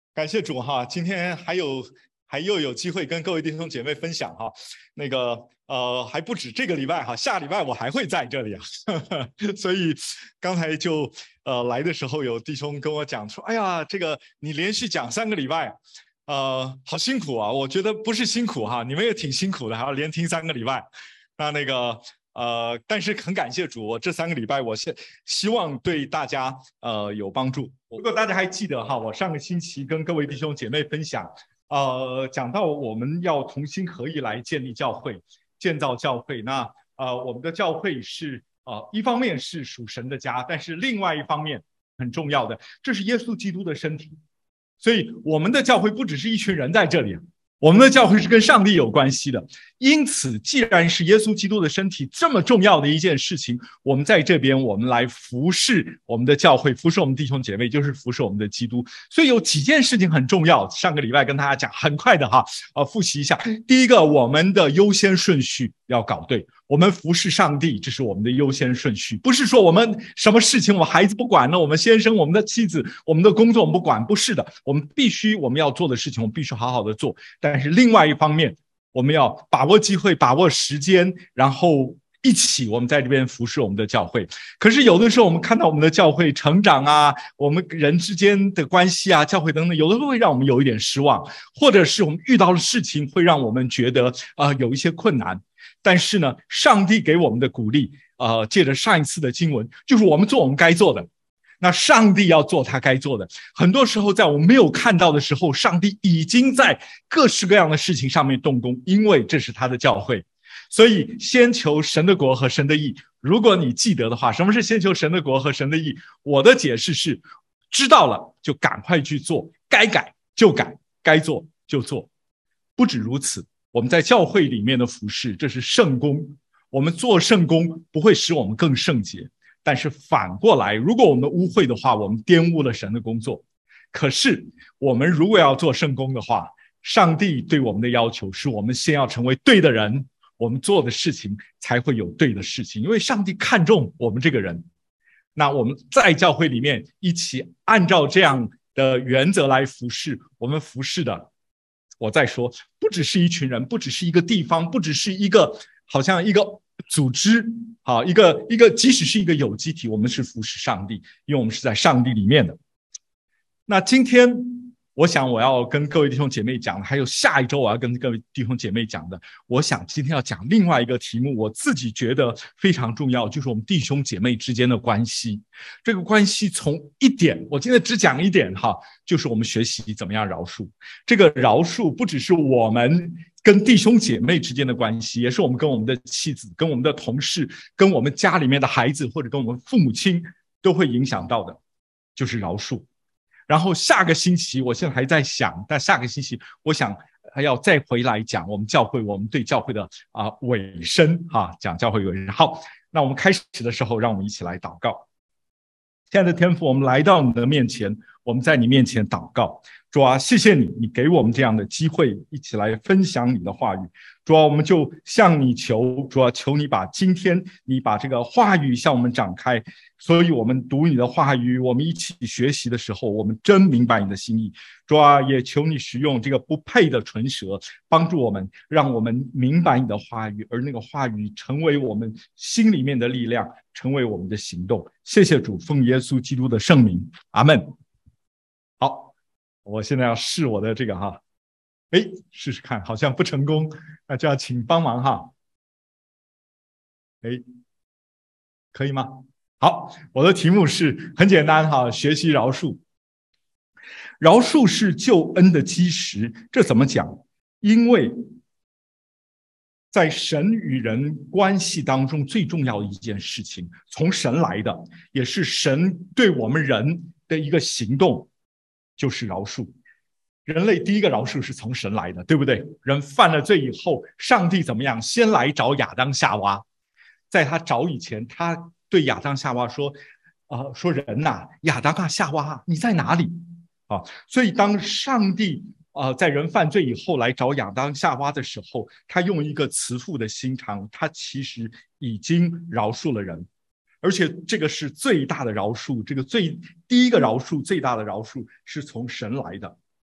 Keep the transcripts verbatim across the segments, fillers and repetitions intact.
感谢主哈，今天还有还又有机会跟各位弟兄姐妹分享哈，那个呃还不止这个礼拜哈，下礼拜我还会在这里啊，所以刚才就呃来的时候有弟兄跟我讲说，哎呀，这个你连续讲三个礼拜，呃，好辛苦啊！我觉得不是辛苦哈，你们也挺辛苦的，还要连听三个礼拜，那那个。呃，但是很感谢主，我这三个礼拜，我希希望对大家呃有帮助。如果大家还记得哈，我上个星期跟各位弟兄姐妹分享，呃，讲到我们要同心合意来建立教会、建造教会。那呃，我们的教会是呃，一方面是属神的家，但是另外一方面很重要的，这是耶稣基督的身体。所以我们的教会不只是一群人在这里。我们的教会是跟上帝有关系的，因此既然是耶稣基督的身体这么重要的一件事情，我们在这边我们来服侍我们的教会，服侍我们弟兄姐妹，就是服侍我们的基督。所以有几件事情很重要，上个礼拜跟大家讲，很快的哈，呃，复习一下。第一个，我们的优先顺序要搞对，我们服侍上帝，这是我们的优先顺序，不是说我们什么事情我们孩子不管了，我们先生、我们的妻子、我们的工作我们不管，不是的，我们必须我们要做的事情，我们必须好好的做。但是另外一方面，我们要把握机会，把握时间，然后一起我们在这边服侍我们的教会。可是有的时候我们看到我们的教会成长啊，我们人之间的关系啊，教会等等，有的时候会让我们有一点失望，或者是我们遇到的事情会让我们觉得呃有一些困难。但是呢，上帝给我们的鼓励，呃，借着上一次的经文，就是我们做我们该做的。那上帝要做他该做的，很多时候在我们没有看到的时候，上帝已经在各式各样的事情上面动工，因为这是他的教会。所以先求神的国和神的义。如果你记得的话，什么是先求神的国和神的义？我的解释是，知道了就赶快去做，该改就改，该做就做。不止如此，我们在教会里面的服事，这是圣工。我们做圣工不会使我们更圣洁，但是反过来，如果我们污秽的话，我们玷污了神的工作。可是我们如果要做圣工的话，上帝对我们的要求是我们先要成为对的人，我们做的事情才会有对的事情，因为上帝看重我们这个人。那我们在教会里面一起按照这样的原则来服事，我们服事的，我再说，不只是一群人，不只是一个地方，不只是一个好像一个组织，好，一个一个，即使是一个有机体，我们是服侍上帝，因为我们是在上帝里面的。那今天我想我要跟各位弟兄姐妹讲的，还有下一周我要跟各位弟兄姐妹讲的，我想今天要讲另外一个题目，我自己觉得非常重要，就是我们弟兄姐妹之间的关系。这个关系从一点，我今天只讲一点哈，就是我们学习怎么样饶恕。这个饶恕不只是我们跟弟兄姐妹之间的关系，也是我们跟我们的妻子、跟我们的同事、跟我们家里面的孩子，或者跟我们父母亲都会影响到的，就是饶恕。然后下个星期，我现在还在想，但下个星期我想还要再回来讲我们教会，我们对教会的啊、呃、尾声哈，讲教会尾声。好，那我们开始的时候，让我们一起来祷告。亲爱的天父，我们来到你的面前，我们在你面前祷告。主啊，谢谢你，你给我们这样的机会，一起来分享你的话语。主啊，我们就向你求，主啊，求你把今天你把这个话语向我们展开，所以我们读你的话语，我们一起学习的时候，我们真明白你的心意。主啊，也求你使用这个不配的唇舌，帮助我们，让我们明白你的话语，而那个话语成为我们心里面的力量，成为我们的行动。谢谢主，奉耶稣基督的圣名，阿们。好，我现在要试我的这个哈，哎，试试看，好像不成功，那就要请帮忙哈。哎，可以吗？好，我的题目是很简单哈，学习饶恕。饶恕是救恩的基石，这怎么讲？因为在神与人关系当中最重要的一件事情，从神来的，也是神对我们人的一个行动，就是饶恕。人类第一个饶恕是从神来的，对不对？人犯了罪以后，上帝怎么样？先来找亚当夏娃，在他找以前，他对亚当夏娃说：“呃，说人呐、啊，亚当啊，夏娃啊，你在哪里？”啊，所以当上帝呃在人犯罪以后来找亚当夏娃的时候，他用一个慈父的心肠，他其实已经饶恕了人。而且这个是最大的饶恕，这个最第一个饶恕，最大的饶恕是从神来的。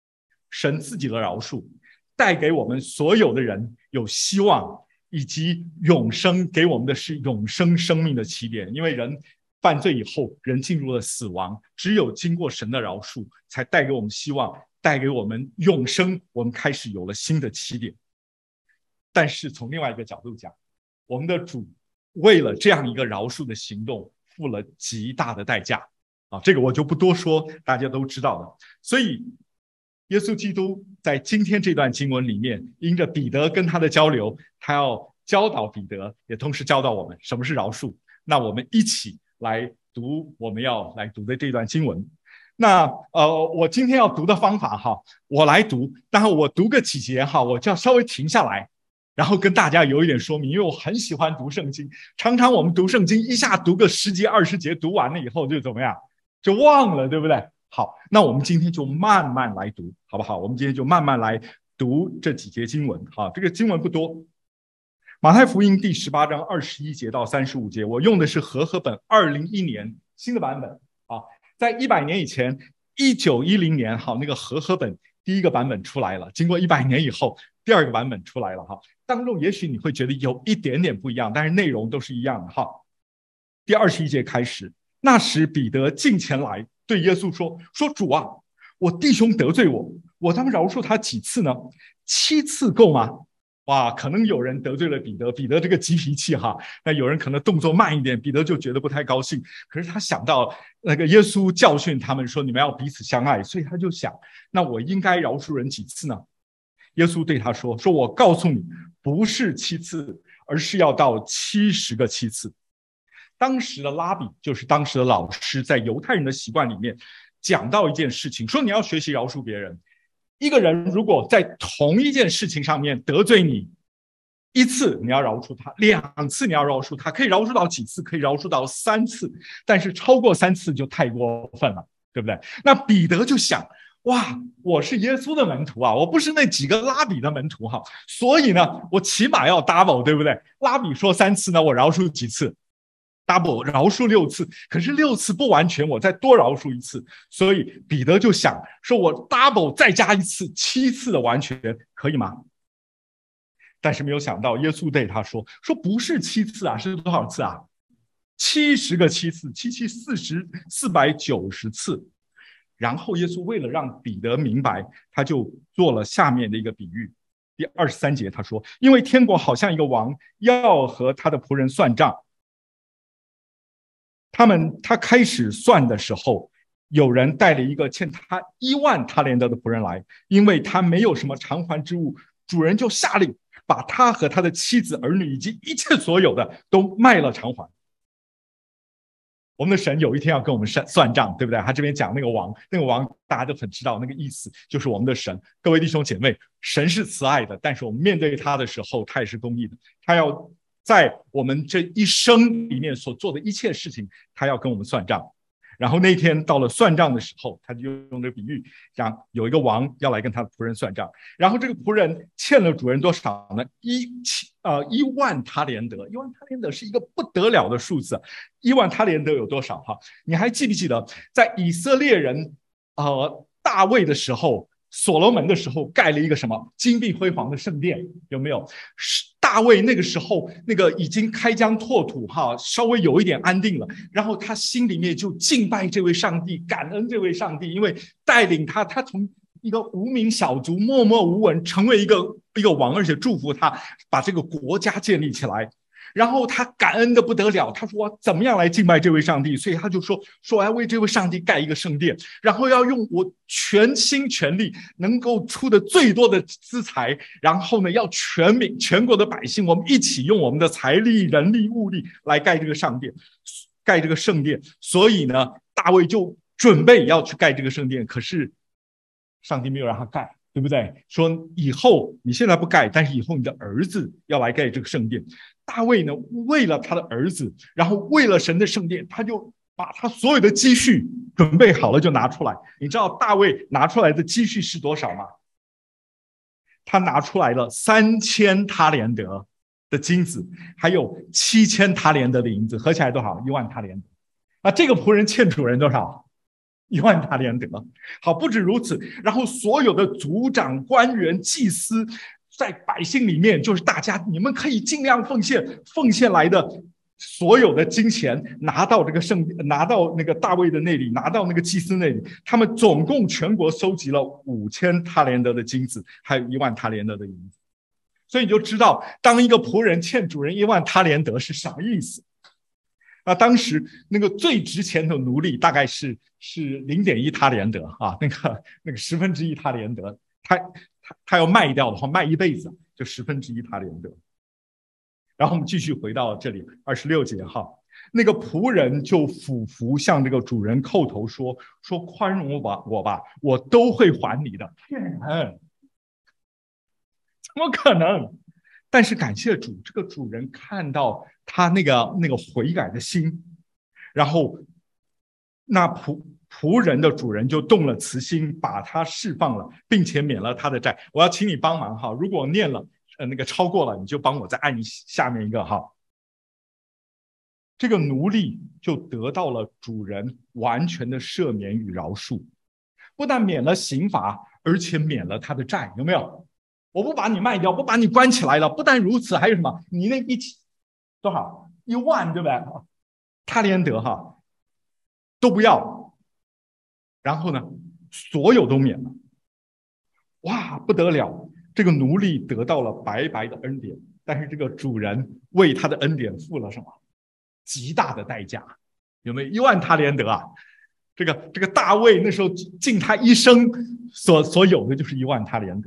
神自己的饶恕，带给我们所有的人有希望，以及永生，给我们的是永生生命的起点。因为人犯罪以后，人进入了死亡，只有经过神的饶恕，才带给我们希望，带给我们永生，我们开始有了新的起点。但是从另外一个角度讲，我们的主为了这样一个饶恕的行动，付了极大的代价啊，这个我就不多说，大家都知道的。所以耶稣基督在今天这段经文里面，因着彼得跟他的交流，他要教导彼得，也同时教导我们什么是饶恕。那我们一起来读我们要来读的这段经文。那呃，我今天要读的方法哈，我来读，然后我读个几节哈，我就要稍微停下来，然后跟大家有一点说明，因为我很喜欢读圣经，常常我们读圣经一下读个十节二十节，读完了以后就怎么样，就忘了，对不对？好，那我们今天就慢慢来读，好不好？我们今天就慢慢来读这几节经文。好，这个经文不多。马太福音第十八章二十一节到三十五节，我用的是和合本二零一年新的版本。好，在一百年以前，一九一零年，好，那个和合本第一个版本出来了。经过一百年以后，第二个版本出来了。哈，当中也许你会觉得有一点点不一样，但是内容都是一样的。哈，第二十一节开始，那时彼得近前来，对耶稣说：“说主啊，我弟兄得罪我，我当饶恕他几次呢？七次够吗？”哇，可能有人得罪了彼得，彼得这个急脾气哈，那有人可能动作慢一点，彼得就觉得不太高兴。可是他想到那个耶稣教训他们说你们要彼此相爱，所以他就想，那我应该饶恕人几次呢？耶稣对他说：“说我告诉你，不是七次，而是要到七十个七次。”当时的拉比就是当时的老师，在犹太人的习惯里面讲到一件事情，说你要学习饶恕别人。一个人如果在同一件事情上面得罪你一次，你要饶恕他；两次你要饶恕他，可以饶恕到几次？可以饶恕到三次，但是超过三次就太过分了，对不对？那彼得就想，哇，我是耶稣的门徒啊，我不是那几个拉比的门徒哈，所以呢，我起码要 double， 对不对？拉比说三次呢，我饶恕几次？double 饶恕六次，可是六次不完全，我再多饶恕一次，所以彼得就想说，我 double 再加一次，七次的完全可以吗？但是没有想到，耶稣对他说：“说不是七次啊，是多少次啊？七十个七次，七七四十，四百九十次。”然后耶稣为了让彼得明白，他就做了下面的一个比喻。第二十三节他说：“因为天国好像一个王要和他的仆人算账。”他们他开始算的时候，有人带了一个欠他一万他连得的仆人来，因为他没有什么偿还之物，主人就下令把他和他的妻子儿女以及一切所有的都卖了偿还。我们的神有一天要跟我们算账，对不对？他这边讲那个王，那个王大家都很知道那个意思，就是我们的神。各位弟兄姐妹，神是慈爱的，但是我们面对他的时候，他也是公义的，他要在我们这一生里面所做的一切事情，他要跟我们算账。然后那天到了算账的时候，他就用这个比喻，讲有一个王要来跟他的仆人算账，然后这个仆人欠了主人多少呢？一呃一万他连得，一万他连得是一个不得了的数字。一万他连得有多少？哈，你还记不记得在以色列人呃大卫的时候，所罗门的时候盖了一个什么金碧辉煌的圣殿？有没有？大卫那个时候那个已经开疆拓土哈，稍微有一点安定了，然后他心里面就敬拜这位上帝，感恩这位上帝，因为带领他，他从一个无名小卒默默无闻成为一个一个王，而且祝福他把这个国家建立起来。然后他感恩的不得了，他说我怎么样来敬拜这位上帝？所以他就说说我要为这位上帝盖一个圣殿，然后要用我全心全力能够出的最多的资财，然后呢要全民全国的百姓我们一起用我们的财力人力物力来盖这个圣殿，盖这个圣殿。所以呢大卫就准备要去盖这个圣殿，可是上帝没有让他盖，对不对？说以后你现在不盖，但是以后你的儿子要来盖这个圣殿。大卫呢，为了他的儿子，然后为了神的圣殿，他就把他所有的积蓄准备好了就拿出来。你知道大卫拿出来的积蓄是多少吗？他拿出来了三千他连得的金子，还有七千他连得的银子，合起来多少？一万他连得。那这个仆人欠主人多少？ 一万他连得。好，不止如此，然后所有的族长、官员、祭司，在百姓里面，就是大家，你们可以尽量奉献，奉献来的所有的金钱拿到这个圣，拿到那个大卫的那里，拿到那个祭司那里，他们总共全国收集了五千他连得的金子，还有一万他连得的银子。所以你就知道，当一个仆人欠主人一万他连得是什么意思。那当时那个最值钱的奴隶大概是是零点一他连得啊，那个那个十分之一他连得，他他他要卖掉的话，卖一辈子就十分之一他连得。然后我们继续回到这里二十六节哈，那个仆人就俯伏向这个主人叩头说说宽容我吧，我吧，我都会还你的。骗人，怎么可能？但是感谢主，这个主人看到他那个那个悔改的心，然后那仆仆人的主人就动了慈心，把他释放了，并且免了他的债。我要请你帮忙哈，如果念了呃那个超过了，你就帮我再按下面一个哈。这个奴隶就得到了主人完全的赦免与饶恕，不但免了刑罚，而且免了他的债，有没有？我不把你卖掉，不把你关起来了。不但如此，还有什么？你那一起多少？一万，对不对？他连得哈都不要，然后呢，所有都免了。哇，不得了！这个奴隶得到了白白的恩典，但是这个主人为他的恩典付了什么？极大的代价，有没有？一万他连得啊！这个这个大卫那时候尽他一生所所有的就是一万他连得。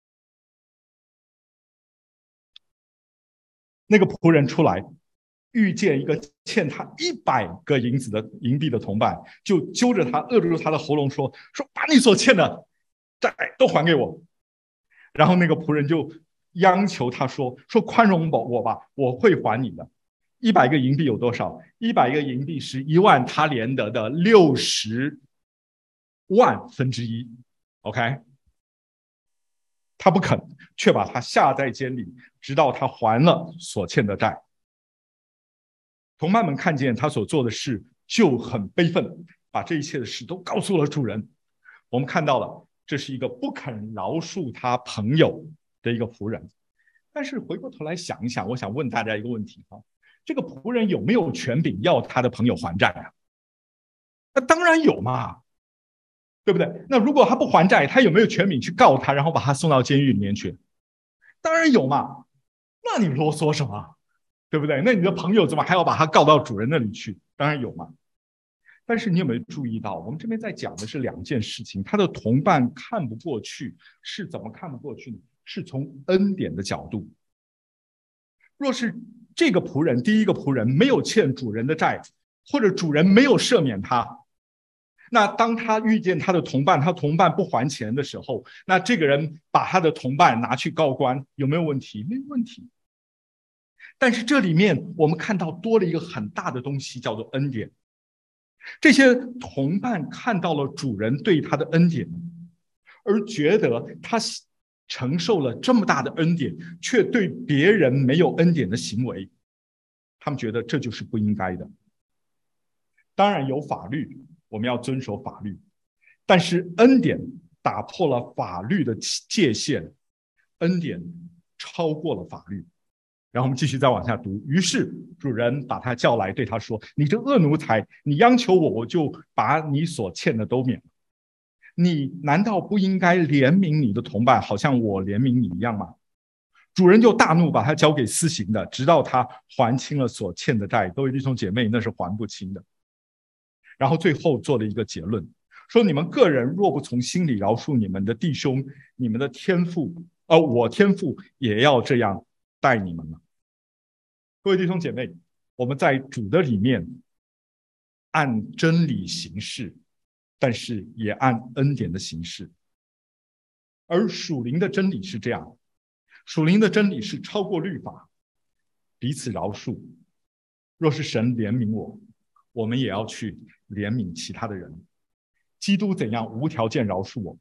那个仆人出来，遇见一个欠他一百个银子的银币的同伴，就揪着他，扼住他的喉咙说：“说把你所欠的债都还给我。”然后那个仆人就央求他说：“说宽容我吧，我会还你的。”一百个银币有多少？一百个银币是一万他连得的六十万分之一。OK。他不肯，却把他下在监里，直到他还了所欠的债。同伴们看见他所做的事，就很悲愤，把这一切的事都告诉了主人。我们看到了，这是一个不肯饶恕他朋友的一个仆人。但是回过头来想一想，我想问大家一个问题啊：这个仆人有没有权柄要他的朋友还债啊？那当然有嘛。对不对？那如果他不还债，他有没有权柄去告他，然后把他送到监狱里面去？当然有嘛。那你啰嗦什么？对不对？那你的朋友怎么还要把他告到主人那里去？当然有嘛。但是你有没有注意到，我们这边在讲的是两件事情。他的同伴看不过去，是怎么看不过去呢？是从恩典的角度。若是这个仆人，第一个仆人没有欠主人的债，或者主人没有赦免他，那当他遇见他的同伴，他同伴不还钱的时候，那这个人把他的同伴拿去告官，有没有问题？没有问题。但是这里面我们看到多了一个很大的东西，叫做恩典。这些同伴看到了主人对他的恩典，而觉得他承受了这么大的恩典，却对别人没有恩典的行为，他们觉得这就是不应该的。当然有法律，我们要遵守法律，但是恩典打破了法律的界限，恩典超过了法律。然后我们继续再往下读。于是主人把他叫来，对他说：“你这恶奴才，你央求我，我就把你所欠的都免了。你难道不应该怜悯你的同伴，好像我怜悯你一样吗？”主人就大怒，把他交给私刑的，直到他还清了所欠的债。各位弟兄姐妹，那是还不清的。然后最后做了一个结论，说你们个人若不从心里饶恕你们的弟兄，你们的天父，呃，我天父也要这样待你们了。各位弟兄姐妹，我们在主的里面按真理行事，但是也按恩典的行事。而属灵的真理是这样，属灵的真理是超过律法，彼此饶恕。若是神怜悯我，我们也要去怜悯其他的人。基督怎样无条件饶恕我？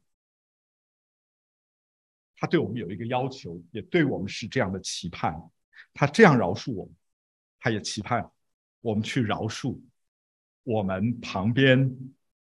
他对我们有一个要求，也对我们是这样的期盼。他这样饶恕我们，他也期盼我们去饶恕我们旁边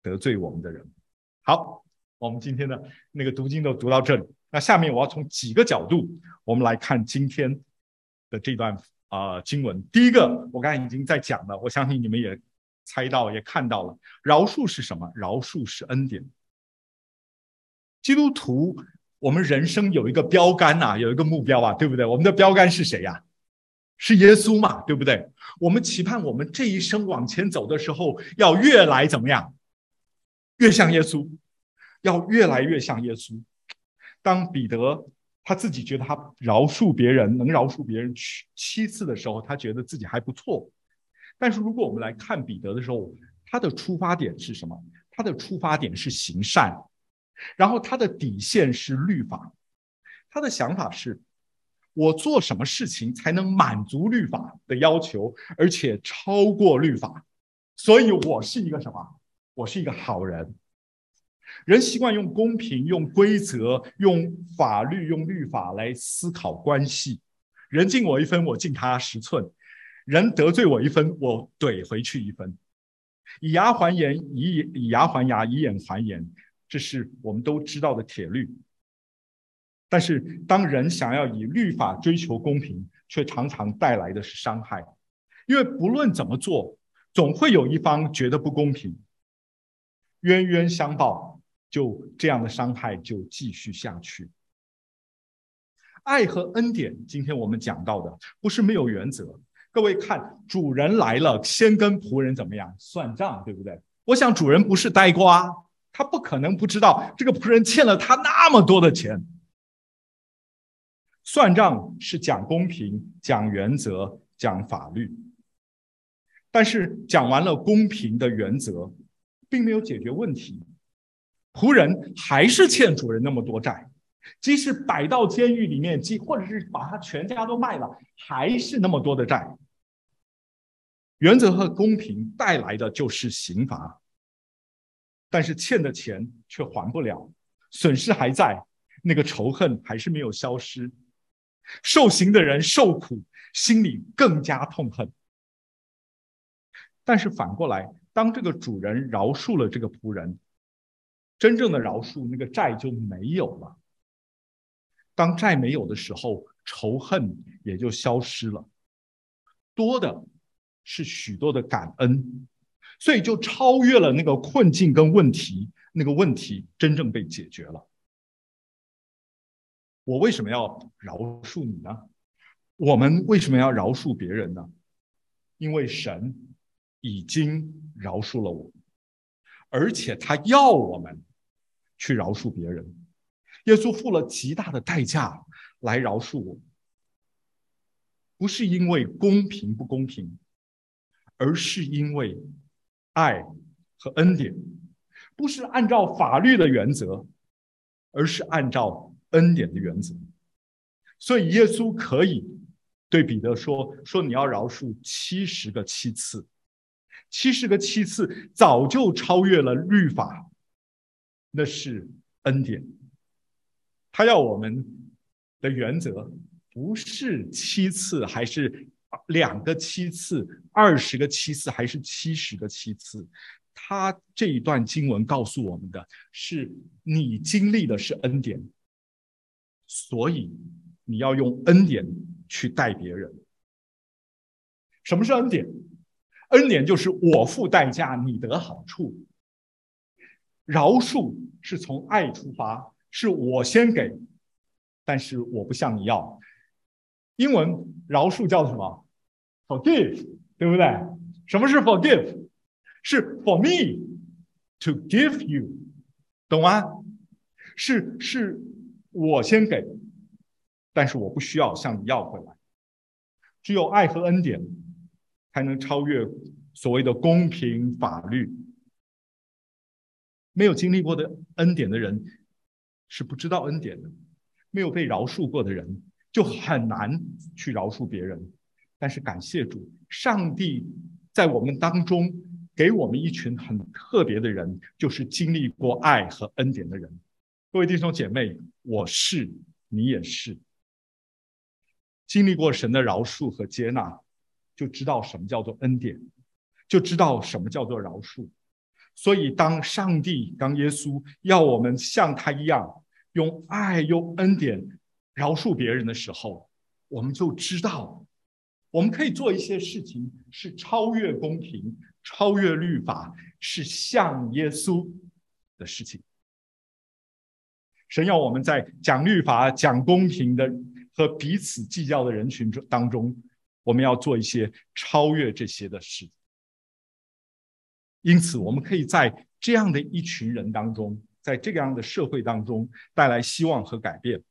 得罪我们的人。好，我们今天的那个读经都读到这里，那下面我要从几个角度我们来看今天的这段啊、呃、经文。第一个我刚才已经在讲了，我相信你们也猜到也看到了，饶恕是什么？饶恕是恩典。基督徒我们人生有一个标杆啊，有一个目标啊，对不对？我们的标杆是谁呀、啊？是耶稣嘛，对不对？我们期盼我们这一生往前走的时候，要越来怎么样？越像耶稣，要越来越像耶稣。当彼得他自己觉得他饶恕别人，能饶恕别人七次的时候，他觉得自己还不错。但是如果我们来看彼得的时候，他的出发点是什么？他的出发点是行善，然后他的底线是律法。他的想法是，我做什么事情才能满足律法的要求，而且超过律法？所以我是一个什么？我是一个好人。人习惯用公平、用规则、用法律、用律法来思考关系。人敬我一分，我敬他十寸；人得罪我一分，我怼回去一分。以牙还眼，以以牙还牙，以眼还眼，这是我们都知道的铁律。但是当人想要以律法追求公平，却常常带来的是伤害。因为不论怎么做，总会有一方觉得不公平，冤冤相报，就这样的伤害就继续下去。爱和恩典，今天我们讲到的不是没有原则。各位看，主人来了，先跟仆人怎么样算账，对不对？我想主人不是呆瓜，他不可能不知道这个仆人欠了他那么多的钱。算账是讲公平、讲原则、讲法律，但是讲完了公平的原则，并没有解决问题。仆人还是欠主人那么多债，即使摆到监狱里面，或者是把他全家都卖了，还是那么多的债。原则和公平带来的就是刑罚，但是欠的钱却还不了，损失还在，那个仇恨还是没有消失。受刑的人受苦，心里更加痛恨。但是反过来，当这个主人饶恕了这个仆人，真正的饶恕，那个债就没有了。当债没有的时候，仇恨也就消失了，多的是许多的感恩，所以就超越了那个困境跟问题，那个问题真正被解决了。我为什么要饶恕你呢？我们为什么要饶恕别人呢？因为神已经饶恕了我，而且他要我们去饶恕别人。耶稣付了极大的代价来饶恕我，不是因为公平不公平，而是因为爱和恩典，不是按照法律的原则，而是按照恩典的原则。所以耶稣可以对彼得说：“说你要饶恕七十个七次，七十个七次早就超越了律法，那是恩典。”他要我们的原则不是七次，还是两个七次，二十个七次，还是七十个七次。他这一段经文告诉我们的是，你经历的是恩典，所以你要用恩典去待别人。什么是恩典？恩典就是我付代价，你得好处。饶恕是从爱出发，是我先给，但是我不向你要。英文饶恕叫什么？ Forgive， 对不对？什么是 forgive？ 是 for me to give you， 懂吗？是是我先给，但是我不需要向你要回来。只有爱和恩典才能超越所谓的公平法律。没有经历过的恩典的人是不知道恩典的，没有被饶恕过的人就很难去饶恕别人。但是感谢主，上帝在我们当中给我们一群很特别的人，就是经历过爱和恩典的人。各位弟兄姐妹，我是，你也是。经历过神的饶恕和接纳，就知道什么叫做恩典，就知道什么叫做饶恕。 所以当上帝当耶稣要我们像他一样用爱用恩典饶恕别人的时候，我们就知道我们可以做一些事情是超越公平超越律法，是像耶稣的事情。神要我们在讲律法讲公平的和彼此计较的人群当中，我们要做一些超越这些的事。因此我们可以在这样的一群人当中，在这样的社会当中带来希望和改变。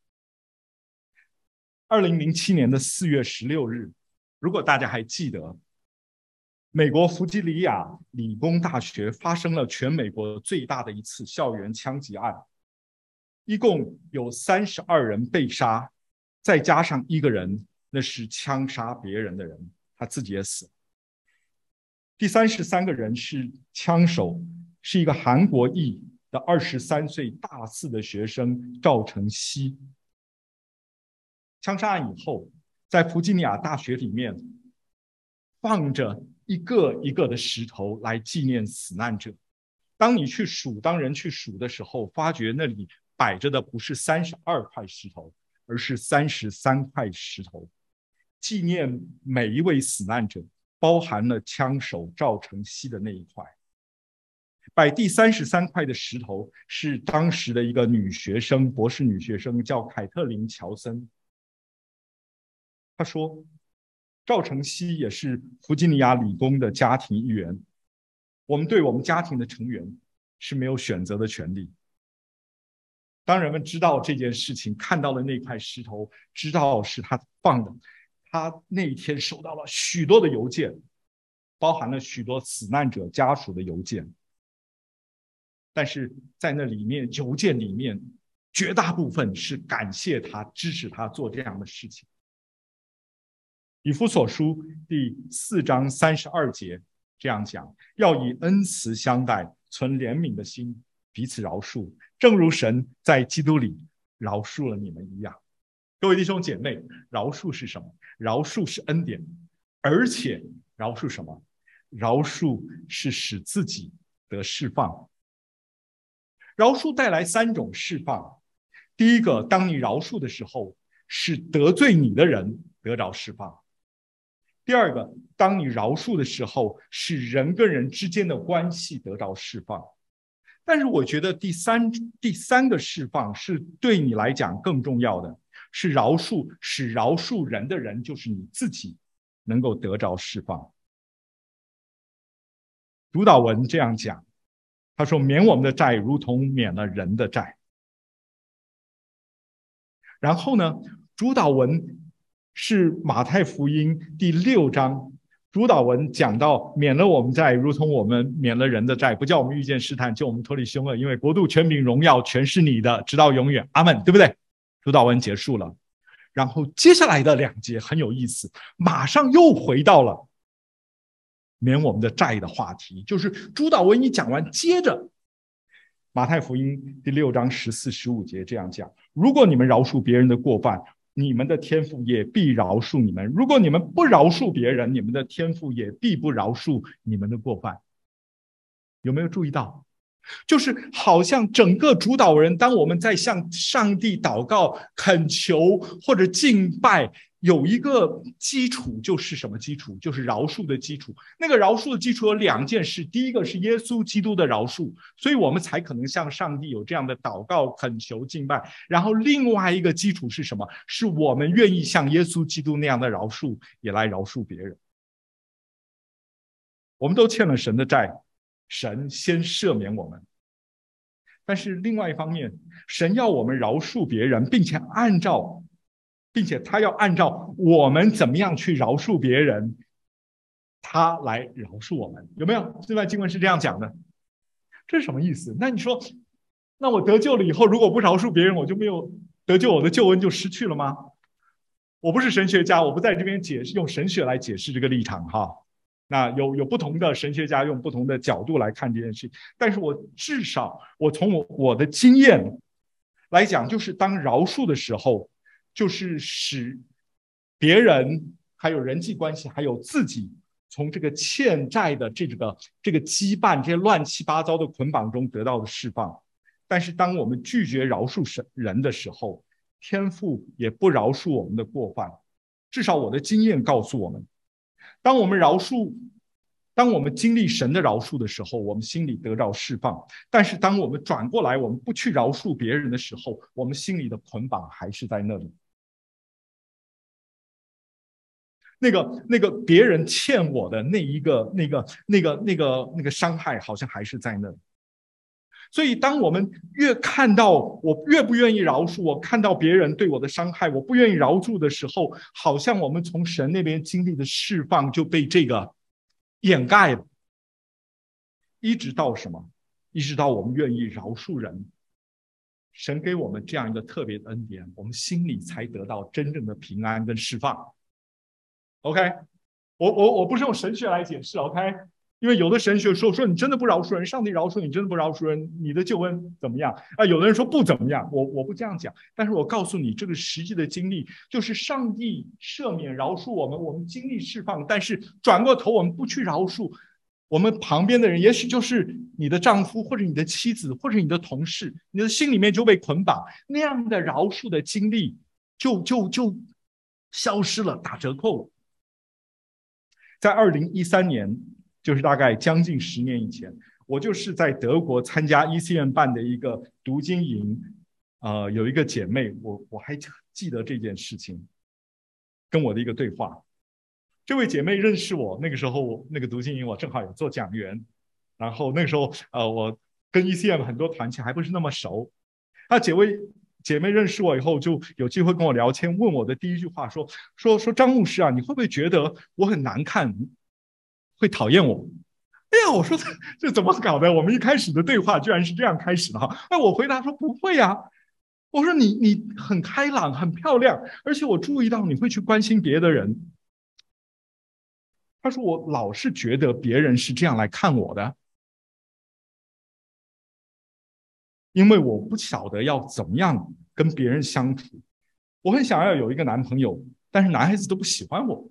二零零七年的四月十六日，如果大家还记得，美国弗吉尼亚理工大学发生了全美国最大的一次校园枪击案，一共有三十二人被杀，再加上一个人，那是枪杀别人的人，他自己也死了。第三十三个人是枪手，是一个韩国裔的二十三岁大四的学生赵成熙。枪杀案以后，在弗吉尼亚大学里面放着一个一个的石头来纪念死难者。当你去数，当人去数的时候，发觉那里摆着的不是三十二块石头，而是三十三块石头，纪念每一位死难者，包含了枪手赵成熙的那一块。摆第三十三块的石头是当时的一个女学生，博士女学生，叫凯特琳·乔森。她说，赵成熙也是弗吉尼亚理工的家庭一员，我们对我们家庭的成员是没有选择的权利。当人们知道这件事情，看到了那块石头，知道是他放的，他那一天收到了许多的邮件，包含了许多死难者家属的邮件。但是在那里面，邮件里面绝大部分是感谢他，支持他做这样的事情。以弗所书第四章三十二节这样讲，要以恩慈相待，存怜悯的心，彼此饶恕，正如神在基督里饶恕了你们一样。各位弟兄姐妹，饶恕是什么？饶恕是恩典，而且饶恕什么？饶恕是使自己得释放。饶恕带来三种释放。第一个，当你饶恕的时候，是得罪你的人得着释放。第二个，当你饶恕的时候，是人跟人之间的关系得到释放。但是我觉得第三第三个释放是对你来讲更重要的，是饶恕，使饶恕人的人，就是你自己，能够得着释放。主祷文这样讲，他说：“免我们的债，如同免了人的债。”然后呢，主祷文是马太福音第六章，主祷文讲到免了我们债，如同我们免了人的债，不叫我们遇见试探，救我们脱离凶恶，因为国度、权柄、荣耀全是你的，直到永远。阿们，对不对？主祷文结束了，然后接下来的两节很有意思，马上又回到了免我们的债的话题，就是主祷文一讲完，接着马太福音第六章十四、十五节这样讲：如果你们饶恕别人的过犯，你们的天父也必饶恕你们；如果你们不饶恕别人，你们的天父也必不饶恕你们的过犯。有没有注意到？就是好像整个主祷人，当我们在向上帝祷告、恳求或者敬拜，有一个基础，就是什么基础？就是饶恕的基础。那个饶恕的基础有两件事，第一个是耶稣基督的饶恕，所以我们才可能向上帝有这样的祷告、恳求、敬拜。然后另外一个基础是什么？是我们愿意像耶稣基督那样的饶恕，也来饶恕别人。我们都欠了神的债，神先赦免我们。但是另外一方面，神要我们饶恕别人，并且按照并且他要按照我们怎么样去饶恕别人，他来饶恕我们。有没有？这段经文是这样讲的。这是什么意思？那你说，那我得救了以后，如果不饶恕别人，我就没有得救，我的救恩就失去了吗？我不是神学家，我不在这边解释，用神学来解释这个立场哈。那有有不同的神学家用不同的角度来看这件事，但是我至少我从我我的经验来讲，就是当饶恕的时候，就是使别人还有人际关系还有自己从这个欠债的这个这个羁绊、这些乱七八糟的捆绑中得到的释放。但是当我们拒绝饶恕神人的时候，天父也不饶恕我们的过犯。至少我的经验告诉我们，当我们饶恕当我们经历神的饶恕的时候，我们心里得到释放。但是当我们转过来，我们不去饶恕别人的时候，我们心里的捆绑还是在那里。那个那个别人欠我的那一个那个那个那个那个伤害，好像还是在那里。所以当我们越看到我越不愿意饶恕，我看到别人对我的伤害，我不愿意饶恕的时候，好像我们从神那边经历的释放就被这个掩盖了。一直到什么？一直到我们愿意饶恕人，神给我们这样一个特别的恩典，我们心里才得到真正的平安跟释放。OK， 我我我不是用神学来解释 ，OK， 因为有的神学说说你真的不饶恕人，上帝饶恕你，真的不饶恕人，你的救恩怎么样啊？有的人说不怎么样，我我不这样讲，但是我告诉你，这个实际的经历就是上帝赦免饶恕我们，我们经历释放，但是转过头我们不去饶恕我们旁边的人，也许就是你的丈夫或者你的妻子或者你的同事，你的心里面就被捆绑，那样的饶恕的经历就就就消失了，打折扣了。在二零一三年，就是大概将近十年以前，我就是在德国参加 E C M 办的一个读经营，呃，有一个姐妹，我我还记得这件事情，跟我的一个对话。这位姐妹认识我，那个时候那个读经营我正好有做讲员，然后那个时候呃，我跟 E C M 很多团契还不是那么熟，那姐妹姐妹认识我以后，就有机会跟我聊天，问我的第一句话说说说张牧师啊，你会不会觉得我很难看，会讨厌我？哎呀，我说这这怎么搞的？我们一开始的对话居然是这样开始的哈！哎，我回答说不会啊，我说你你很开朗，很漂亮，而且我注意到你会去关心别的人。他说我老是觉得别人是这样来看我的。因为我不晓得要怎么样跟别人相处，我很想要有一个男朋友，但是男孩子都不喜欢我。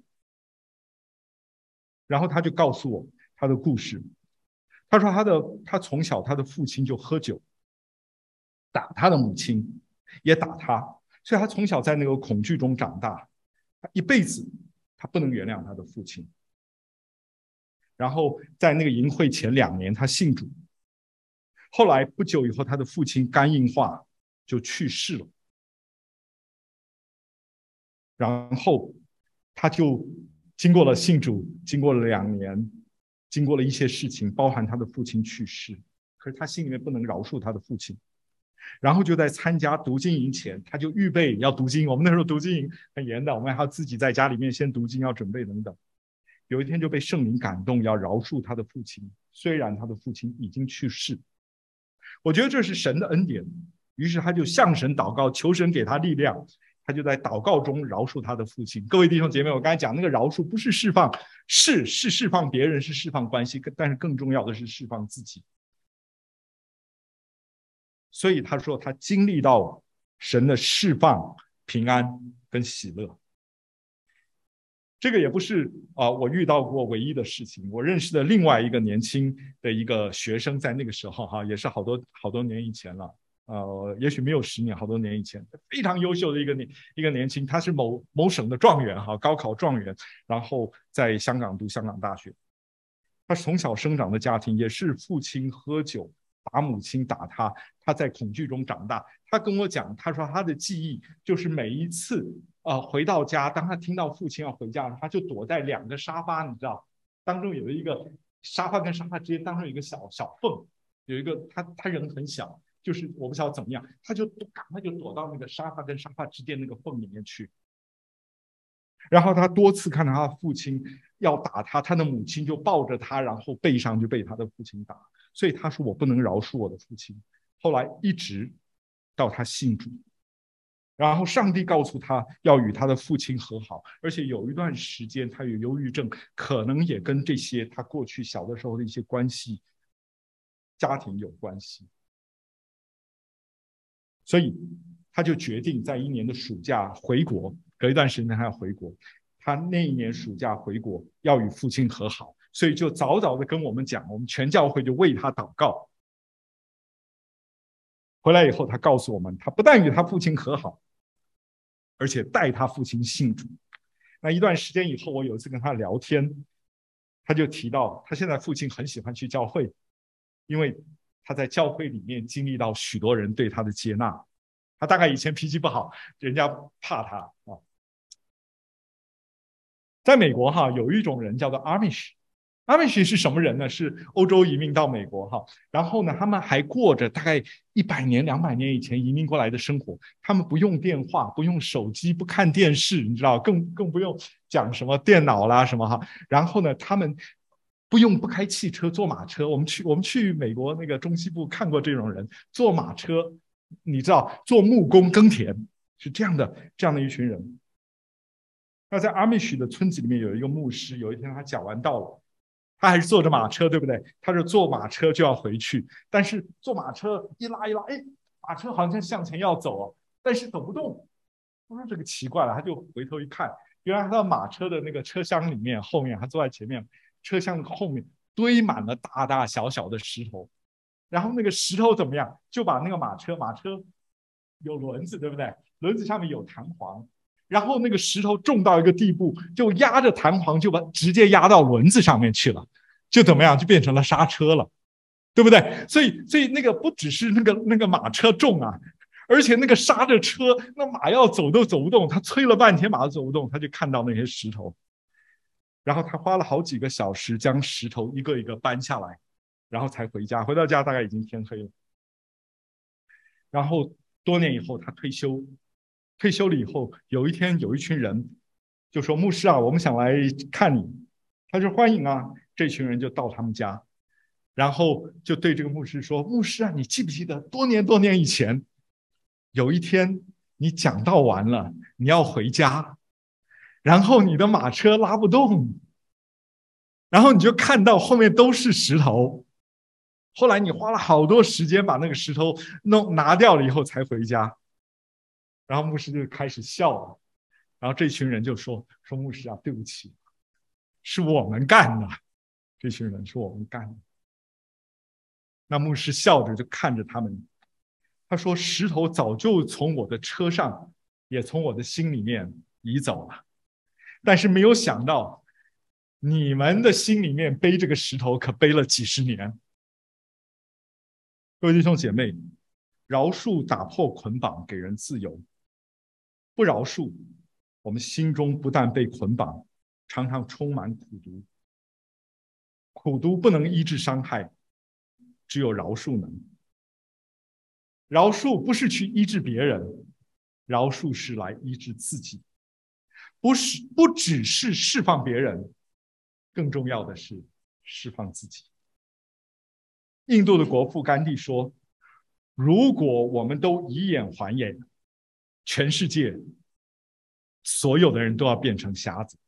然后他就告诉我他的故事，他说他的他从小他的父亲就喝酒，打他的母亲，也打他，所以他从小在那个恐惧中长大，他一辈子他不能原谅他的父亲。然后在那个营会前两年，他信主。后来不久以后，他的父亲肝硬化就去世了，然后他就经过了信主，经过了两年，经过了一些事情，包含他的父亲去世，可是他心里面不能饶恕他的父亲，然后就在参加读经营前，他就预备要读经。我们那时候读经营很严的，我们还要自己在家里面先读经，要准备等等。有一天就被圣灵感动，要饶恕他的父亲，虽然他的父亲已经去世。我觉得这是神的恩典，于是他就向神祷告，求神给他力量。他就在祷告中饶恕他的父亲。各位弟兄姐妹，我刚才讲那个饶恕不是释放，是是释放别人，是释放关系，但是更重要的是释放自己。所以他说他经历到神的释放、平安跟喜乐。这个也不是啊、呃，我遇到过唯一的事情。我认识的另外一个年轻的一个学生，在那个时候哈，也是好多好多年以前了，呃，也许没有十年，好多年以前，非常优秀的一个年一个年轻，他是某某省的状元哈，高考状元，然后在香港读香港大学。他从小生长的家庭也是父亲喝酒，打母亲打他，他在恐惧中长大。他跟我讲，他说他的记忆就是每一次呃回到家，当他听到父亲要回家，他就躲在两个沙发，你知道，当中有一个沙发跟沙发之间当中有一个小小缝，有一个他他人很小，就是我不知道怎么样，他就赶快就躲到那个沙发跟沙发之间那个缝里面去。然后他多次看到他父亲要打他，他的母亲就抱着他，然后背上就被他的父亲打。所以他说我不能饶恕我的父亲。后来一直到他信主，然后上帝告诉他要与他的父亲和好，而且有一段时间他有忧郁症，可能也跟这些他过去小的时候的一些关系、家庭有关系。所以他就决定在一年的暑假回国，隔一段时间他要回国。 他那一年暑假回国，要与父亲和好，所以就早早的跟我们讲，我们全教会就为他祷告。回来以后，他告诉我们，他不但与他父亲和好，而且带他父亲信主。那一段时间以后，我有一次跟他聊天，他就提到他现在父亲很喜欢去教会，因为他在教会里面经历到许多人对他的接纳。他大概以前脾气不好，人家怕他啊。在美国哈，有一种人叫做 Amish。Amish 是什么人呢？是欧洲移民到美国哈，然后呢，他们还过着大概一百年、两百年以前移民过来的生活。他们不用电话，不用手机，不看电视，你知道，更更不用讲什么电脑啦什么哈。然后呢，他们不用不开汽车，坐马车。我们去我们去美国那个中西部看过这种人，坐马车，你知道，做木工耕田，是这样的这样的一群人。那在阿米什的村子里面有一个牧师，有一天他讲完道了。他还是坐着马车，对不对？他就坐马车就要回去，但是坐马车一拉一拉，哎，马车好像向前要走啊，但是走不动。他说这个奇怪了，他就回头一看，原来他的马车的那个车厢里面，后面他坐在前面，车厢后面堆满了大大小小的石头，然后那个石头怎么样？就把那个马车，马车有轮子，对不对？轮子上面有弹簧。然后那个石头重到一个地步，就压着弹簧，就把直接压到轮子上面去了，就怎么样，就变成了刹车了，对不对？所以，所以那个不只是那个那个马车重啊，而且那个刹着车，那马要走都走不动，他催了半天，马都走不动，他就看到那些石头，然后他花了好几个小时将石头一个一个搬下来，然后才回家。回到家大概已经天黑了，然后多年以后他退休。退休了以后，有一天有一群人就说：“牧师啊，我们想来看你。”他说：“欢迎啊！”这群人就到他们家，然后就对这个牧师说：“牧师啊，你记不记得多年多年以前，有一天你讲道完了，你要回家，然后你的马车拉不动，然后你就看到后面都是石头。后来你花了好多时间把那个石头弄拿掉了以后才回家。”然后牧师就开始笑了，然后这群人就说：“说牧师啊，对不起，是我们干的。”这群人说：“我们干的。”那牧师笑着就看着他们，他说：“石头早就从我的车上，也从我的心里面移走了，但是没有想到，你们的心里面背这个石头可背了几十年。”各位弟兄姐妹，饶恕打破捆绑，给人自由。不饶恕，我们心中不但被捆绑，常常充满苦毒。苦毒不能医治伤害，只有饶恕能。饶恕不是去医治别人，饶恕是来医治自己。不是，不只是释放别人，更重要的是释放自己。印度的国父甘地说：“如果我们都以眼还眼，全世界所有的人都要变成瞎子。”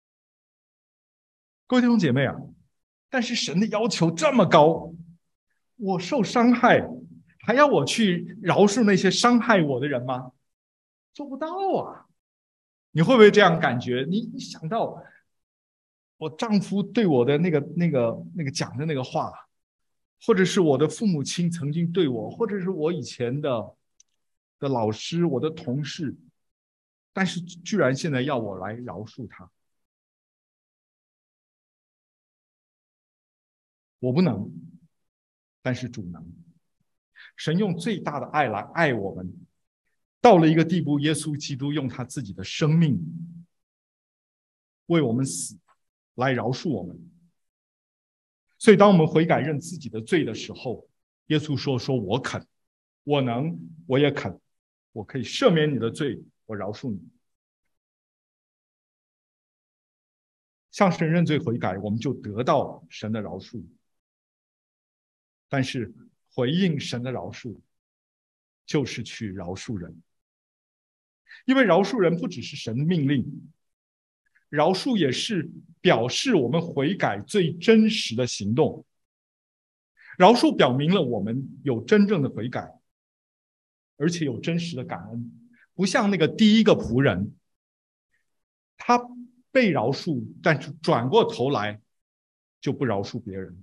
各位弟兄姐妹啊，但是神的要求这么高，我受伤害，还要我去饶恕那些伤害我的人吗？做不到啊！你会不会这样感觉？你你想到我丈夫对我的那个那个那个讲的那个话，或者是我的父母亲曾经对我，或者是我以前的的老师、我的同事，但是居然现在要我来饶恕他，我不能，但是主能。神用最大的爱来爱我们，到了一个地步，耶稣基督用他自己的生命为我们死，来饶恕我们。所以当我们悔改认自己的罪的时候，耶稣说：“说我肯，我能，我也肯，我可以赦免你的罪，我饶恕你。”向神认罪悔改，我们就得到神的饶恕。但是回应神的饶恕，就是去饶恕人。因为饶恕人不只是神的命令，饶恕也是表示我们悔改最真实的行动。饶恕表明了我们有真正的悔改，而且有真实的感恩。不像那个第一个仆人，他被饶恕，但是转过头来就不饶恕别人。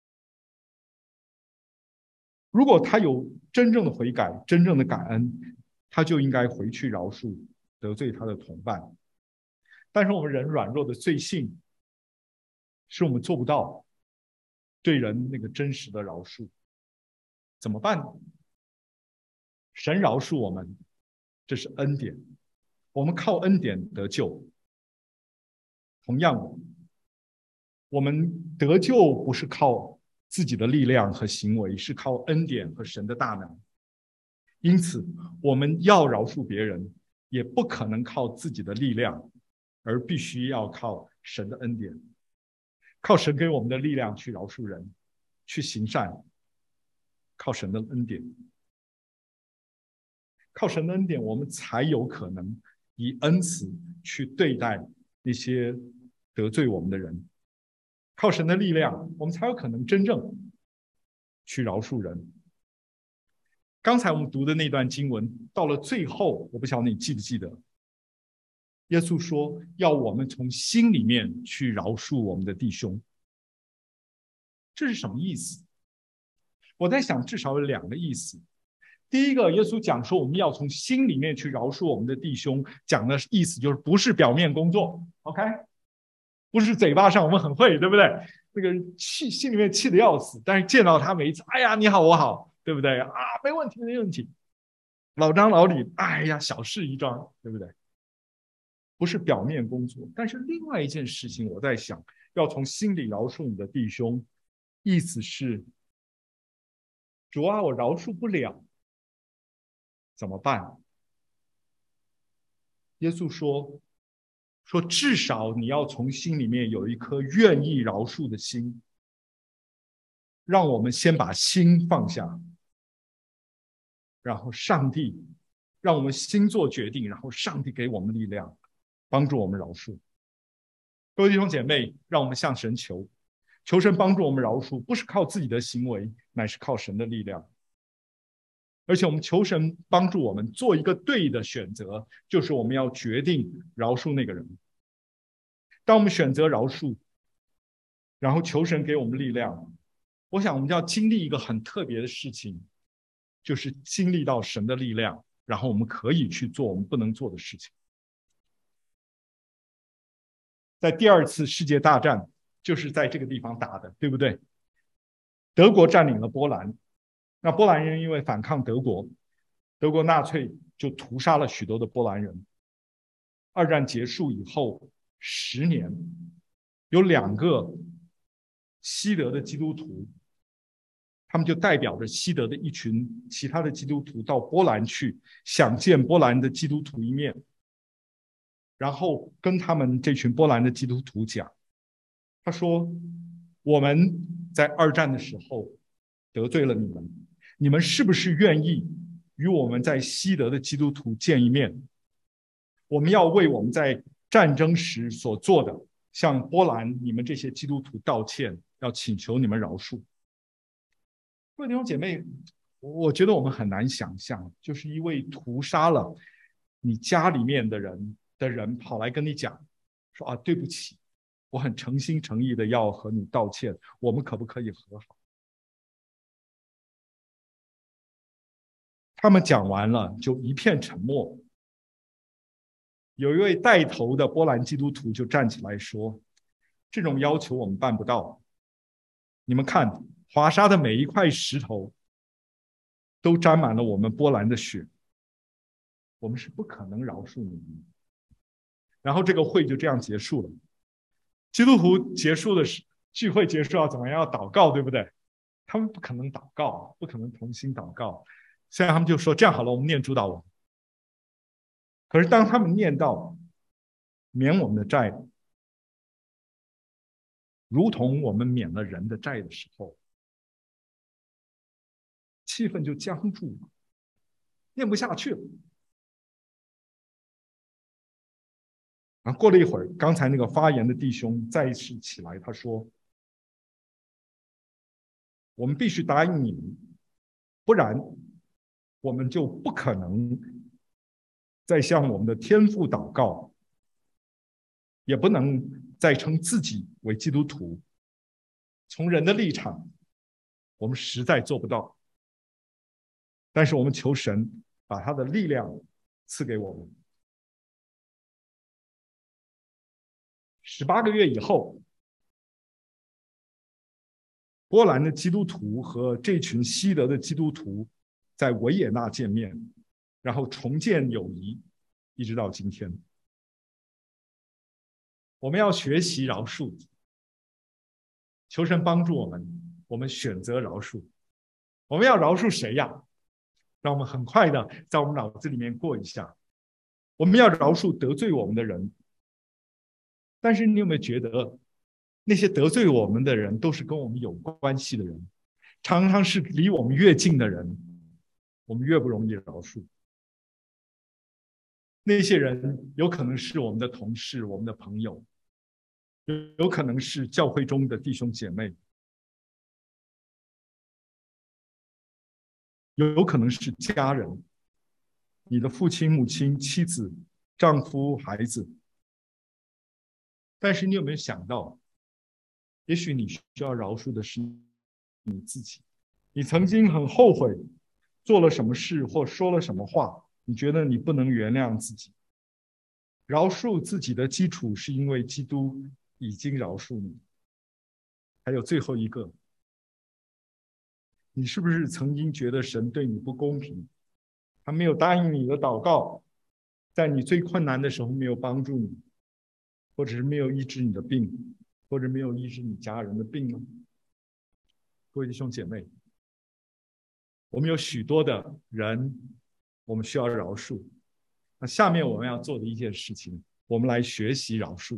如果他有真正的悔改，真正的感恩，他就应该回去饶恕得罪他的同伴。但是我们人软弱的罪性，是我们做不到对人那个真实的饶恕。怎么办呢？神饶恕我们，这是恩典，我们靠恩典得救。同样，我们得救不是靠自己的力量和行为，是靠恩典和神的大能。因此，我们要饶恕别人，也不可能靠自己的力量，而必须要靠神的恩典，靠神给我们的力量去饶恕人，去行善，靠神的恩典。靠神的恩典，我们才有可能以恩慈去对待那些得罪我们的人。靠神的力量，我们才有可能真正去饶恕人。刚才我们读的那段经文，到了最后，我不晓得你记不记得，耶稣说要我们从心里面去饶恕我们的弟兄。这是什么意思？我在想，至少有两个意思。第一个，耶稣讲说我们要从心里面去饶恕我们的弟兄，讲的意思就是不是表面工作 ，OK， 不是嘴巴上我们很会，对不对？那个气心里面气得要死，但是见到他每一次，哎呀你好我好，对不对啊？没问题没问题，老张老李，哎呀小事一桩，对不对？不是表面工作。但是另外一件事情，我在想，要从心里饶恕你的弟兄，意思是主啊，我饶恕不了，怎么办？耶稣说说至少你要从心里面有一颗愿意饶恕的心。让我们先把心放下，然后上帝让我们心做决定，然后上帝给我们力量，帮助我们饶恕。各位弟兄姐妹，让我们向神求，求神帮助我们饶恕，不是靠自己的行为，乃是靠神的力量。而且我们求神帮助我们做一个对的选择，就是我们要决定饶恕那个人。当我们选择饶恕，然后求神给我们力量，我想我们要经历一个很特别的事情，就是经历到神的力量，然后我们可以去做我们不能做的事情。在第二次世界大战就是在这个地方打的，对不对？德国占领了波兰，那波兰人因为反抗德国，德国纳粹就屠杀了许多的波兰人。二战结束以后十年，有两个西德的基督徒，他们就代表着西德的一群其他的基督徒到波兰去，想见波兰的基督徒一面，然后跟他们这群波兰的基督徒讲，他说我们在二战的时候得罪了你们，你们是不是愿意与我们在西德的基督徒见一面？我们要为我们在战争时所做的向波兰你们这些基督徒道歉，要请求你们饶恕。各位弟兄姐妹，我觉得我们很难想象，就是一位屠杀了你家里面的人的人跑来跟你讲说啊，对不起，我很诚心诚意的要和你道歉，我们可不可以和好？他们讲完了就一片沉默。有一位带头的波兰基督徒就站起来说，这种要求我们办不到，你们看华沙的每一块石头都沾满了我们波兰的血，我们是不可能饶恕你们。然后这个会就这样结束了。基督徒结束的是聚会结束要怎么样？要祷告，对不对？他们不可能祷告，不可能同心祷告。现在他们就说这样好了，我们念主祷文。可是当他们念到免我们的债，如同我们免了人的债的时候，气氛就僵住了，念不下去了。然后过了一会儿，刚才那个发言的弟兄再一次起来，他说：“我们必须答应你们，不然我们就不可能再向我们的天父祷告， 也不能再称自己为基督徒。从人的立场，我们实在做不到。但是我们求神把他的力量赐给我们。十八个月以后，波兰的基督徒和这群西德的基督徒在维也纳见面，然后重建友谊，一直到今天。我们要学习饶恕，求神帮助我们，我们选择饶恕。我们要饶恕谁呀？让我们很快的在我们脑子里面过一下。我们要饶恕得罪我们的人。但是你有没有觉得，那些得罪我们的人都是跟我们有关系的人，常常是离我们越近的人，我们越不容易饶恕。那些人有可能是我们的同事、我们的朋友，有可能是教会中的弟兄姐妹，有可能是家人，你的父亲、母亲、妻子、丈夫、孩子。但是你有没有想到，也许你需要饶恕的是你自己。你曾经很后悔做了什么事或说了什么话，你觉得你不能原谅自己。饶恕自己的基础是因为基督已经饶恕你。还有最后一个，你是不是曾经觉得神对你不公平？他没有答应你的祷告，在你最困难的时候没有帮助你，或者是没有医治你的病，或者没有医治你家人的病呢？各位弟兄姐妹，我们有许多的人，我们需要饶恕。那下面我们要做的一件事情，我们来学习饶恕。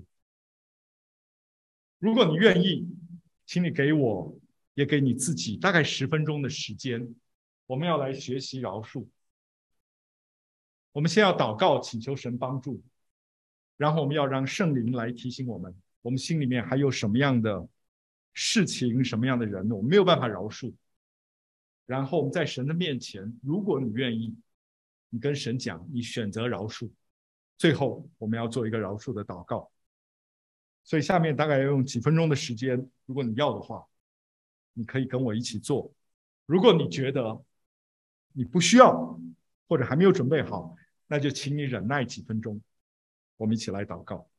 如果你愿意，请你给我，也给你自己大概十分钟的时间，我们要来学习饶恕。我们先要祷告，请求神帮助，然后我们要让圣灵来提醒我们，我们心里面还有什么样的事情、什么样的人，我们没有办法饶恕。然后我们在神的面前，如果你愿意，你跟神讲，你选择饶恕。最后，我们要做一个饶恕的祷告。所以下面大概要用几分钟的时间，如果你要的话，你可以跟我一起做。如果你觉得你不需要，或者还没有准备好，那就请你忍耐几分钟，我们一起来祷告。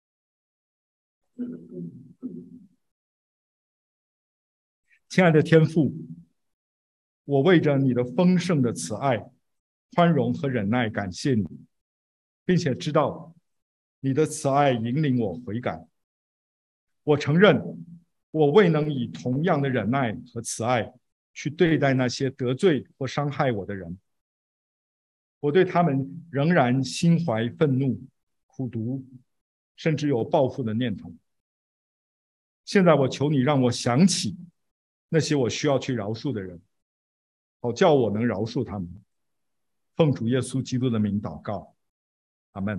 亲爱的天父，我为着你的丰盛的慈爱、宽容和忍耐感谢你，并且知道你的慈爱引领我悔改。我承认我未能以同样的忍耐和慈爱去对待那些得罪或伤害我的人，我对他们仍然心怀愤怒、苦毒，甚至有报复的念头。现在我求你让我想起那些我需要去饶恕的人，好叫我能饶恕他们。奉主耶稣基督的名祷告，阿们。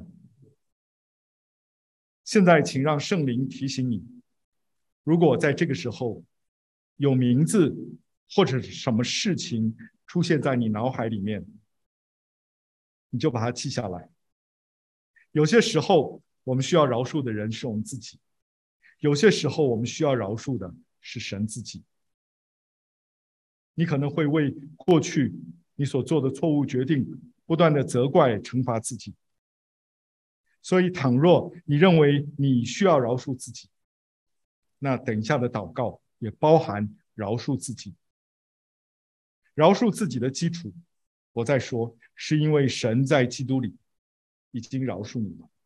现在请让圣灵提醒你，如果在这个时候有名字或者是什么事情出现在你脑海里面，你就把它记下来。有些时候我们需要饶恕的人是我们自己，有些时候我们需要饶恕的是神自己。你可能会为过去你所做的错误决定不断的责怪惩罚自己，所以倘若你认为你需要饶恕自己，那等一下的祷告也包含饶恕自己。饶恕自己的基础，我再说，是因为神在基督里已经饶恕你了。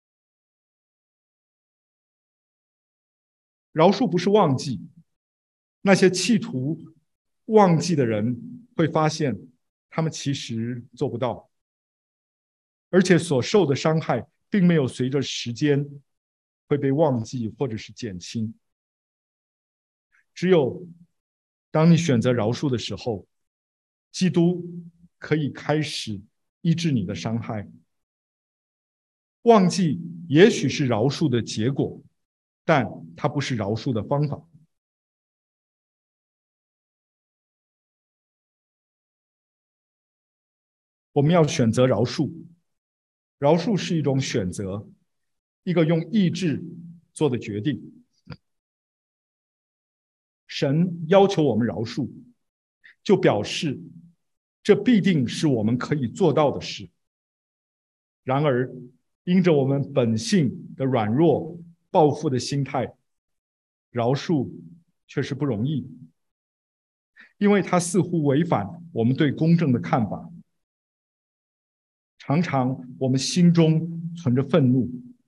饶恕不是忘记，那些企图忘记的人会发现他们其实做不到，而且所受的伤害并没有随着时间会被忘记或者是减轻。只有当你选择饶恕的时候，基督可以开始医治你的伤害。忘记也许是饶恕的结果，但它不是饶恕的方法。我们要选择饶恕，饶恕是一种选择， 一个用意志做的决定。神要求我们饶恕，就表示这必定是我们可以做到的事。然而，因着我们本性的软弱、报复的心态，饶恕却是不容易的，因为它似乎违反我们对公正的看法。常常我们心中存着愤怒，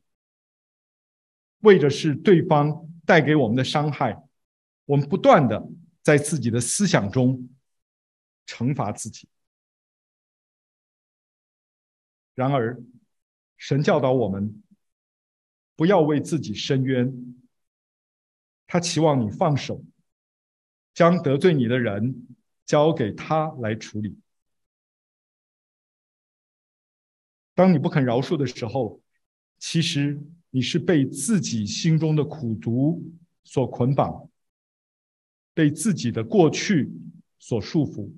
为的是对方带给我们的伤害，我们不断的在自己的思想中惩罚自己。然而，神教导我们不要为自己伸冤，他期望你放手，将得罪你的人交给他来处理。当你不肯饶恕的时候，其实你是被自己心中的苦毒所捆绑，被自己的过去所束缚。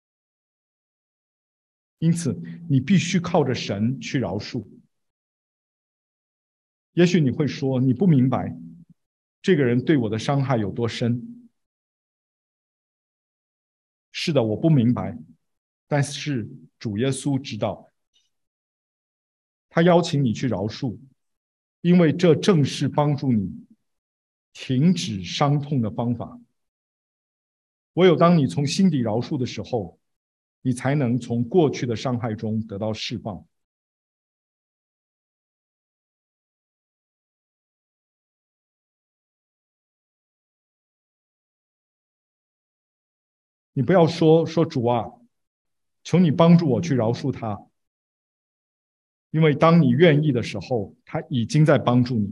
因此，你必须靠着神去饶恕。也许你会说，你不明白这个人对我的伤害有多深。是的，我不明白，但是主耶稣知道。他邀请你去饶恕，因为这正是帮助你停止伤痛的方法。唯有当你从心底饶恕的时候，你才能从过去的伤害中得到释放。你不要说说主啊，求你帮助我去饶恕他，因为当你愿意的时候，他已经在帮助你。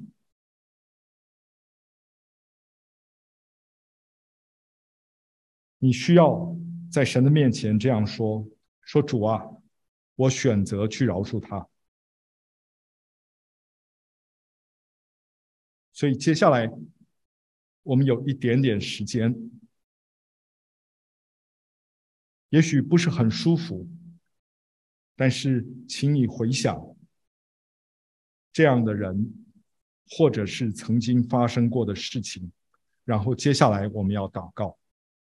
你需要在神的面前这样说：说主啊，我选择去饶恕他。所以接下来我们有一点点时间，也许不是很舒服，但是请你回想这样的人，或者是曾经发生过的事情，然后接下来我们要祷告。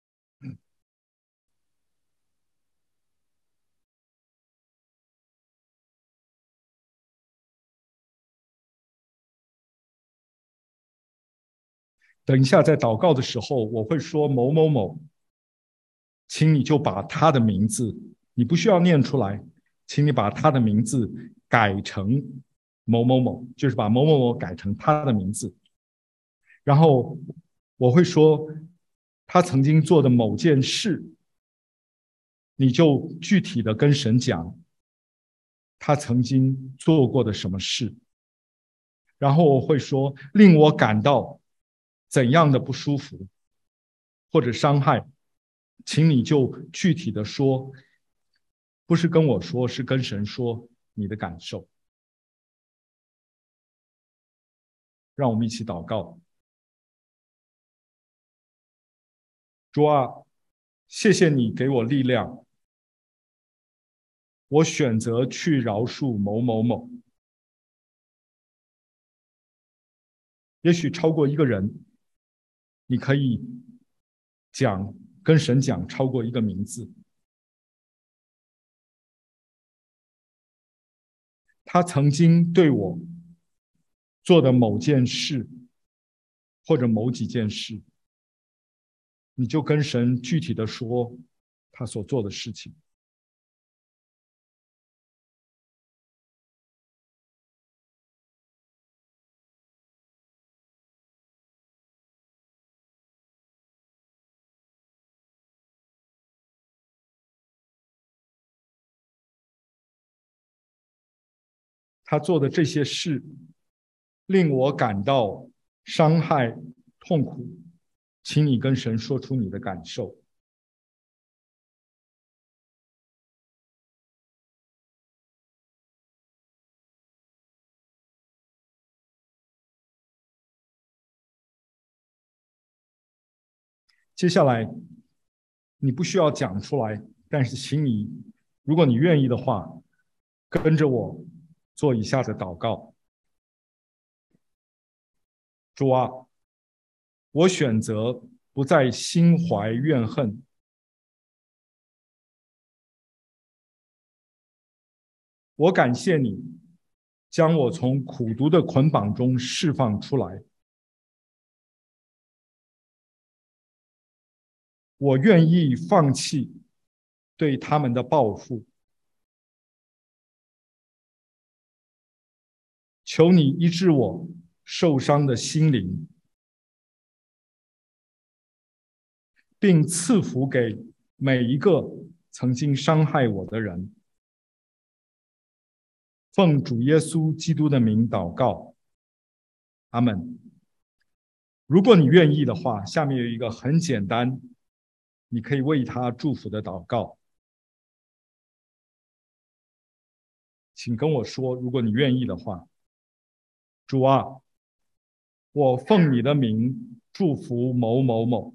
等一下在祷告的时候，我会说某某某，请你就把他的名字，你不需要念出来，请你把他的名字改成某某某，就是把某某某改成他的名字。然后我会说他曾经做的某件事，你就具体的跟神讲他曾经做过的什么事。然后我会说令我感到怎样的不舒服或者伤害，请你就具体的说，不是跟我说，是跟神说你的感受。让我们一起祷告。主啊，谢谢你给我力量，我选择去饶恕某某某。也许超过一个人，你可以讲，跟神讲超过一个名字。他曾经对我做的某件事，或者某几件事，你就跟神具体的说他所做的事情。他做的这些事令我感到伤害、痛苦，请你跟神说出你的感受。接下来，你不需要讲出来，但是请你，如果你愿意的话，跟着我做以下的祷告。 主啊，我选择不再心怀怨恨，我感谢你将我从苦毒的捆绑中释放出来。我愿意放弃对他们的报复，求你医治我受伤的心灵，并赐福给每一个曾经伤害我的人。奉主耶稣基督的名祷告，阿们。如果你愿意的话，下面有一个很简单，你可以为他祝福的祷告，请跟我说，如果你愿意的话。主啊，我奉你的名祝福某某某，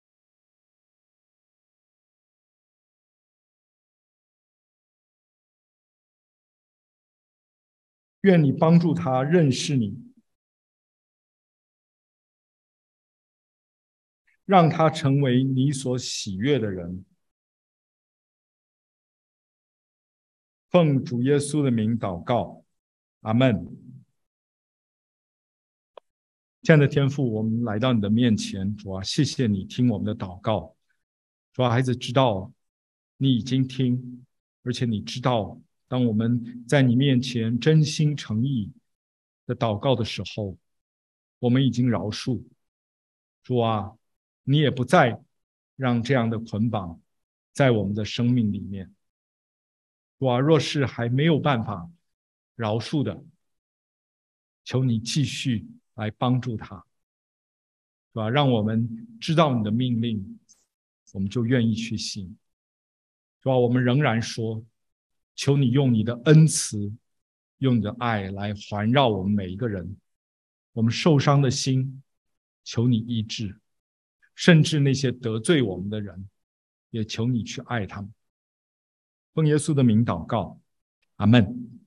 愿你帮助他认识你，让他成为你所喜悦的人。奉主耶稣的名祷告，阿们。亲爱的天父，我们来到你的面前，主啊，谢谢你听我们的祷告。主啊，孩子知道你已经听，而且你知道，当我们在你面前真心诚意的祷告的时候，我们已经饶恕。主啊，你也不再让这样的捆绑在我们的生命里面。主啊，若是还没有办法饶恕的，求你继续来帮助他，是吧？让我们知道你的命令，我们就愿意去行，是吧？我们仍然说，求你用你的恩慈，用你的爱来环绕我们每一个人。我们受伤的心，求你医治，甚至那些得罪我们的人，也求你去爱他们。奉耶稣的名祷告，阿们。